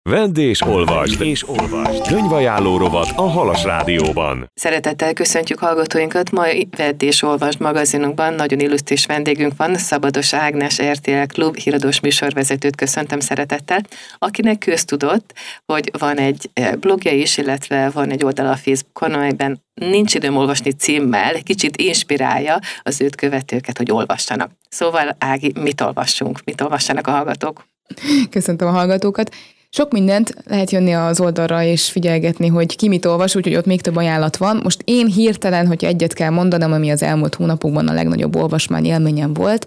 Vedd és olvasd! Könyvajánló rovat a Halas Rádióban. Szeretettel köszöntjük hallgatóinkat. Mai Vedd és olvasd magazinunkban nagyon illusztris vendégünk van, Szabados Ágnes, RTL Klub híradós műsorvezetőt köszöntöm szeretettel, akinek köztudott, hogy van egy blogja is, illetve van egy oldala a Facebookon, amelyben Nincs időm olvasni címmel kicsit inspirálja az őt követőket, hogy olvassanak. Szóval Ági, mit olvassunk? Mit olvassanak a hallgatók? Köszöntöm a hallgatókat. Sok mindent lehet jönni az oldalra és figyelgetni, hogy ki mit olvas, úgyhogy ott még több ajánlat van. Most én hirtelen, hogyha egyet kell mondanom, ami az elmúlt hónapokban a legnagyobb olvasmány élményem volt,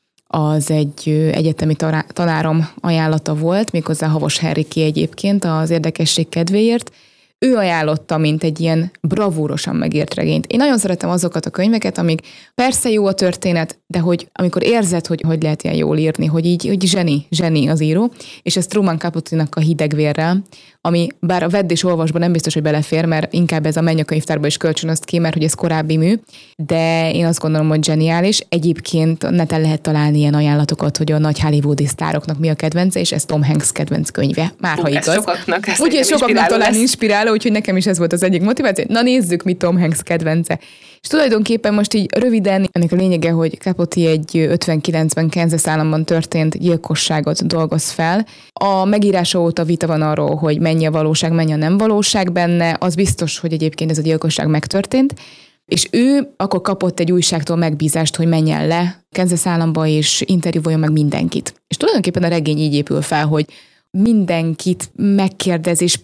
az egy egyetemi tanárom ajánlata volt, méghozzá Havas Henriké egyébként az érdekesség kedvéért. Ő ajánlotta, mint egy ilyen bravúrosan megírt regényt. Én nagyon szeretem azokat a könyveket, amik persze jó a történet, de hogy amikor érzed, hogy lehet ilyen jól írni, hogy zseni az író, és ez Truman Capote-nak a Hidegvérrel, ami bár a Vedd és olvasban nem biztos, hogy belefér, mert inkább ez a Menj a könyvtárba is kölcsönözt ki, mert hogy ez korábbi mű, de én azt gondolom, hogy zseniális. Egyébként neten lehet találni ilyen ajánlatokat, hogy a nagy hollywoodi sztároknak mi a kedvence, és ez Tom Hanks kedvenc könyve. Már ha igaz. Ugye sokaknak talán inspiráló, úgyhogy nekem is ez volt az egyik motiváció. Na nézzük, mi Tom Hanks kedvence. És tulajdonképpen most így röviden ennek a lényege, hogy Capote egy 59-ben Kansas államban történt gyilkosságot dolgoz fel. A megírása óta vita van arról, hogy mennyi a valóság, mennyi a nem valóság benne. Az biztos, hogy egyébként ez a gyilkosság megtörtént. És ő akkor kapott egy újságtól megbízást, hogy menjen le Kansas államba és interjúvoljon meg mindenkit. És tulajdonképpen a regény így épül fel, hogy mindenkit megkérdez, és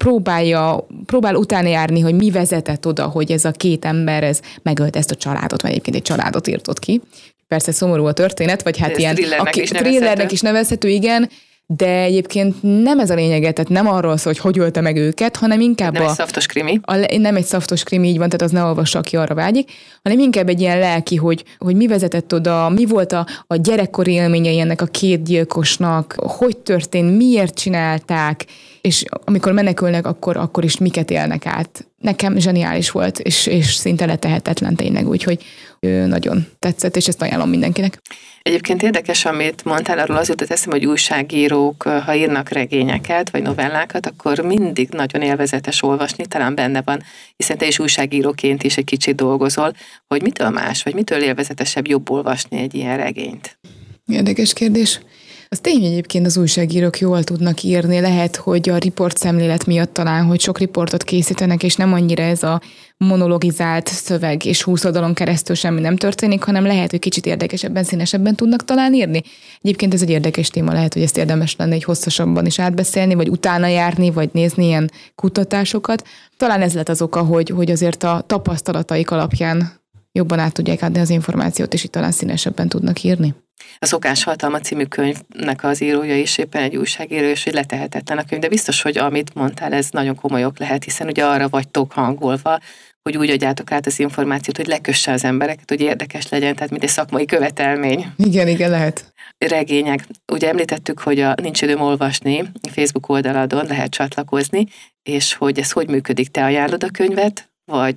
próbál utána járni, hogy mi vezetett oda, hogy ez a két ember ez megölt ezt a családot, vagy egyébként egy családot írtott ki. Persze szomorú a történet, vagy hát ilyen thrillernek is nevezhető, igen, de egyébként nem ez a lényege, tehát nem arról szól, hogy ölte meg őket, hanem inkább nem egy szaftos krimi. Nem egy szaftos krimi, így van, tehát az ne olvassa, aki arra vágyik, hanem inkább egy ilyen lelki, hogy mi vezetett oda, mi volt a gyerekkori élményei ennek a két gyilkosnak, hogy történt, miért csinálták, és amikor menekülnek, akkor is miket élnek át. Nekem zseniális volt, és szinte letehetetlen tényleg, úgyhogy nagyon tetszett, és ezt ajánlom mindenkinek. Egyébként érdekes, amit mondtál, arról az jutott eszembe, hogy újságírók, ha írnak regényeket, vagy novellákat, akkor mindig nagyon élvezetes olvasni, talán benne van, hiszen te is újságíróként is egy kicsit dolgozol, hogy mitől más, vagy mitől élvezetesebb jobb olvasni egy ilyen regényt? Érdekes kérdés. Az tény, egyébként az újságírók jól tudnak írni, lehet, hogy a riportszemlélet miatt talán, hogy sok riportot készítenek, és nem annyira ez a monologizált szöveg, és 20 oldalon keresztül semmi nem történik, hanem lehet, hogy kicsit érdekesebben, színesebben tudnak talán írni. Egyébként ez egy érdekes téma, lehet, hogy ezt érdemes lenne egy hosszasabban is átbeszélni, vagy utána járni, vagy nézni ilyen kutatásokat. Talán ez lett az oka, hogy azért a tapasztalataik alapján jobban át tudják adni az információt, és itt talán színesebben tudnak írni. A Szokás hatalma című könyvnek az írója is éppen egy újságíró, és hogy letehetetlen a könyv, de biztos, hogy amit mondtál, ez nagyon komolyok lehet, hiszen ugye arra vagytok hangolva, hogy úgy adjátok át az információt, hogy lekösse az embereket, hogy érdekes legyen, tehát mint egy szakmai követelmény. Igen, lehet. Regények. Ugye említettük, hogy a Nincs időm olvasni Facebook oldaladon lehet csatlakozni, és hogy ez hogy működik? Te ajánlod a könyvet,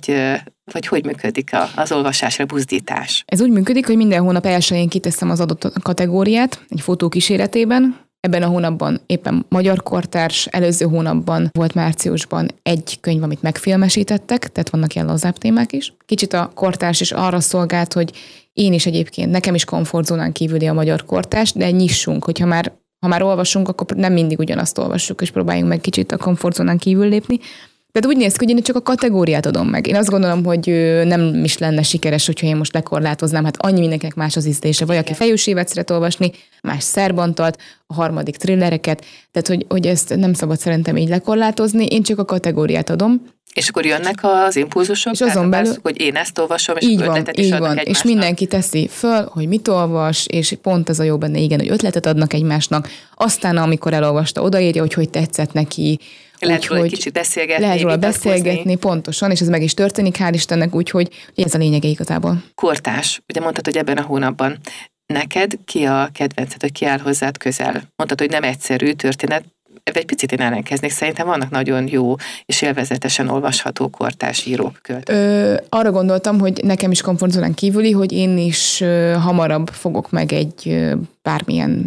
vagy hogy működik az olvasásra buzdítás? Ez úgy működik, hogy minden hónap elsőjén kiteszem az adott kategóriát egy fotó kíséretében. Ebben a hónapban éppen magyar kortárs, előző hónapban volt márciusban egy könyv, amit megfilmesítettek, tehát vannak ilyen lazább témák is. Kicsit a kortárs is arra szolgált, hogy én is egyébként, nekem is komfortzónán kívüli a magyar kortárs, de nyissunk, hogyha ha már olvasunk, akkor nem mindig ugyanazt olvassuk, és próbáljunk meg kicsit a komfortzónán kívül lépni. Tehát úgy néz ki, hogy én csak a kategóriát adom meg. Én azt gondolom, hogy nem is lenne sikeres, hogyha én most lekorlátoznám. Hát annyi mindenkinek más az ízlése. Vagy aki Fejős Évet szeret olvasni, más Szerbantalt, a harmadik thrillereket. Tehát, hogy ezt nem szabad szerintem így lekorlátozni. Én csak a kategóriát adom. És akkor jönnek az impulzusok, és azon belül, hogy én ezt olvasom, és így ötletet is adnak egymásnak. És mindenki teszi föl, hogy mit olvas, és pont ez a jó benne, igen, hogy ötletet adnak egymásnak. Aztán, amikor elolvasta, odaírja, hogy tetszett neki. Lehet róla egy kicsit beszélgetni. Lehet róla beszélgetni, pontosan, és ez meg is történik, hál' Istennek, úgyhogy ez a lényege igazából. Kortárs, ugye mondtad, hogy ebben a hónapban. Neked ki a kedvenced, hogy ki áll hozzád közel? Mondtad, hogy nem egyszerű történet, egy picit én ellenkeznék, szerintem vannak nagyon jó és élvezetesen olvasható kortárs írók. Arra gondoltam, hogy nekem is komfortzónán kívüli, hogy én is hamarabb fogok meg egy bármilyen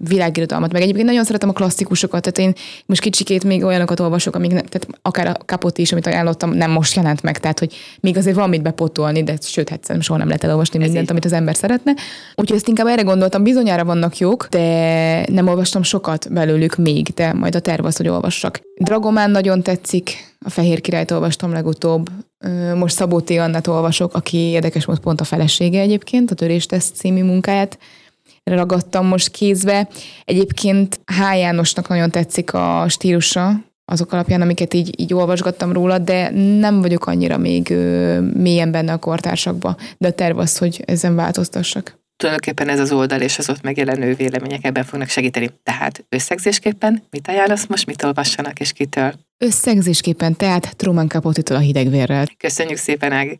világirodalmat, meg egyébként nagyon szeretem a klasszikusokat, tehát én most kicsikét még olyanokat olvasok, amik tehát akár a Capote is, amit ajánlottam, nem most jelent meg, tehát hogy még azért van mit bepótolni, de sőt, hát soha nem lehet elolvasni mindent, amit az ember szeretne. Úgyhogy ezt inkább erre gondoltam, bizonyára vannak jók, de nem olvastam sokat belőlük még, de majd a terv az, hogy olvassak. Dragomán nagyon tetszik, a Fehér Királyt olvastam legutóbb, most Szabó T. Annát olvasok, aki érdekes módon pont a felesége egyébként, a Törésteszt című munkáját ragadtam most kézbe. Egyébként H. Jánosnak nagyon tetszik a stílusa, azok alapján, amiket így olvasgattam róla, de nem vagyok annyira még mélyen benne a kortársakba, de a terv az, hogy ezen változtassak. Tulajdonképpen ez az oldal és az ott megjelenő vélemények ebben fognak segíteni. Tehát összegzésképpen mit ajánlasz most, mit olvassanak és kitől? Összegzésképpen tehát Truman Capote-től A hideg vérrel. Köszönjük szépen, Ági!